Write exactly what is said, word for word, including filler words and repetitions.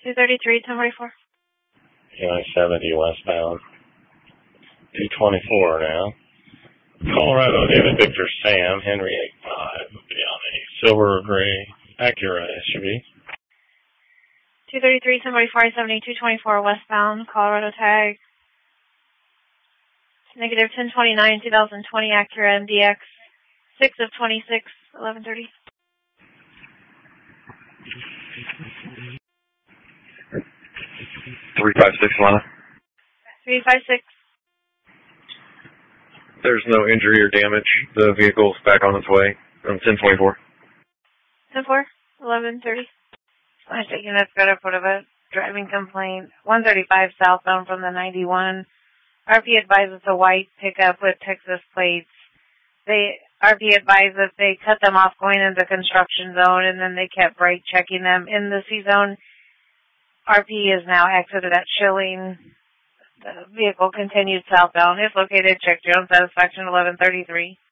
two thirty-three, ten forty-four. I seventy westbound. two twenty-four now. Colorado, David Victor Sam, Henry eight five. Will be on a silver or gray Acura S U V. two thirty-three, ten forty-four, seventy, two twenty-four westbound, Colorado tag. Negative ten twenty-nine, twenty twenty Acura M D X. six of twenty-six, eleven thirty. three five six, Lana. three five six. There's no injury or damage. The vehicle's back on its way. Um, ten twenty-four. ten four, eleven thirty. I'm taking a photo of a driving complaint. one thirty-five southbound from the ninety-one. R P advises a white pickup with Texas plates. They R P advised that they cut them off going into the construction zone, and then they kept brake checking them in the C zone. R P is now exited at Schilling. The vehicle continued southbound. If located, check Jones satisfaction eleven thirty-three.